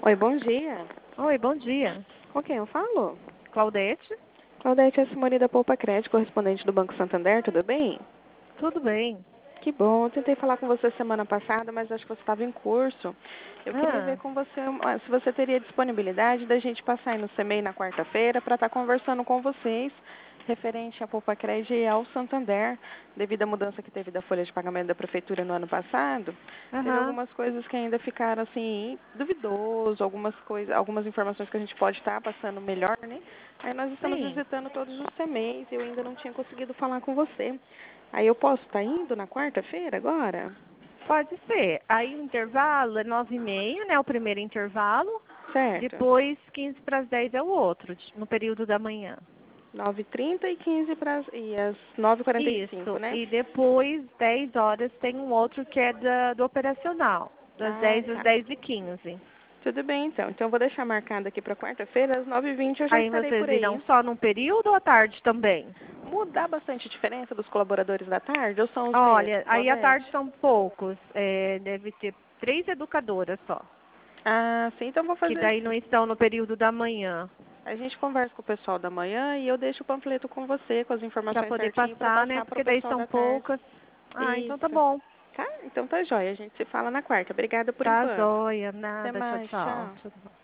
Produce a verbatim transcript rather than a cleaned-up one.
Oi, bom dia. Oi, bom dia. Com quem eu falo? Claudete? Claudete, é a Simone da Poupa Crédito, correspondente do Banco Santander, tudo bem? Tudo bem. Que bom, eu tentei falar com você semana passada, mas acho que você estava em curso. Eu queria ver Ah, com você ah, se você teria disponibilidade da gente passar aí no C M E I na quarta-feira para estar conversando com vocês referente à Poupa Crédito e ao Santander, devido à mudança que teve da folha de pagamento da prefeitura no ano passado. Teve aham, algumas coisas que ainda ficaram assim duvidoso, algumas coisas, algumas informações que a gente pode estar passando melhor, né? Aí nós estamos sim, visitando todos os C M E Is e eu ainda não tinha conseguido falar com você. Aí eu posso estar indo na quarta-feira agora? pode ser. Aí o intervalo é nove e meia, né? O primeiro intervalo. Certo. Depois, quinze para as dez é o outro, no período da manhã. nove e trinta e quinze para e às nove e quarenta e cinco, Isso. né? E depois, dez horas, tem um outro que é da, do operacional, das Ah, dez às tá. dez e quinze. Tudo bem, então. Então eu vou deixar marcado aqui para quarta-feira, às nove e vinte eu já Aí estarei vocês por irão aí. só num período ou à tarde também? Mudar bastante a diferença dos colaboradores da tarde ou são os Olha, mesmos, aí à tarde Claudete? são poucos. É, deve ter três educadoras só. Ah, sim, então vou Que fazer daí não assim. estão no período da manhã, A gente conversa com o pessoal da manhã e eu deixo o panfleto com você, com as para informações poder certinho, para passar, né? passar para o Porque daí pessoal são da tarde. poucas. Ah, então tá Isso. bom. Tá? Então tá jóia. A gente se fala na quarta. Obrigada por Tá enquanto. joia, Até nada. Tchau, mais. tchau. Tchau. Tudo bom.